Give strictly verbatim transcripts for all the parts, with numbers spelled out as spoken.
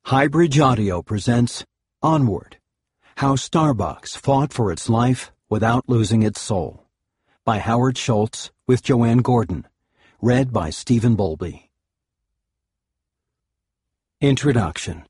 Highbridge Audio presents Onward, How Starbucks Fought for Its Life Without Losing Its Soul, by Howard Schultz with Joanne Gordon, read by Stephen Bowlby. Introduction.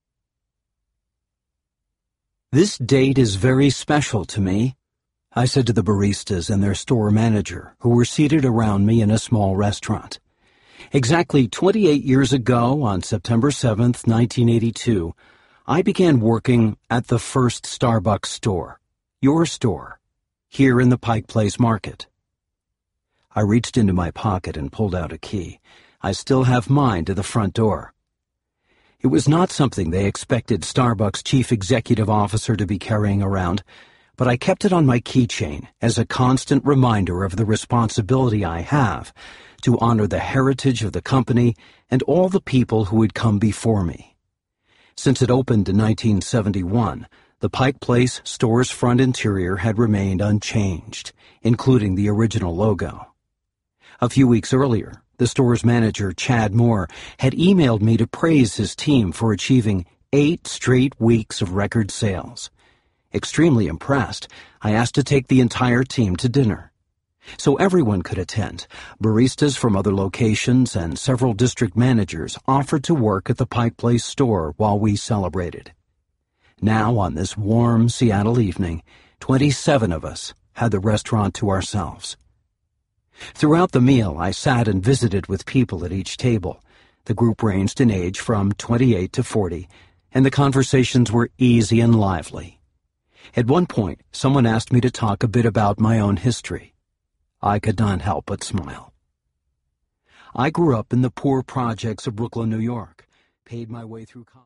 This date is very special to me, I said to the baristas and their store manager, who were seated around me in a small restaurant. Exactly twenty-eight years ago, on September seventh, nineteen eighty-two, I began working at the first Starbucks store, your store, here in the Pike Place Market. I reached into my pocket and pulled out a key. I still have mine to the front door. It was not something they expected Starbucks chief executive officer to be carrying around, but I kept it on my keychain as a constant reminder of the responsibility I have to honor the heritage of the company and all the people who had come before me. Since it opened in nineteen seventy-one, the Pike Place store's front interior had remained unchanged, including the original logo. A few weeks earlier, the store's manager, Chad Moore, had emailed me to praise his team for achieving eight straight weeks of record sales. Extremely impressed, I asked to take the entire team to dinner. So everyone could attend. Baristas from other locations and several district managers offered to work at the Pike Place store while we celebrated. Now, on this warm Seattle evening, twenty-seven of us had the restaurant to ourselves. Throughout the meal, I sat and visited with people at each table. The group ranged in age from twenty-eight to forty, and the conversations were easy and lively. At one point, someone asked me to talk a bit about my own history. I could not help but smile. I grew up in the poor projects of Brooklyn, New York, paid my way through college.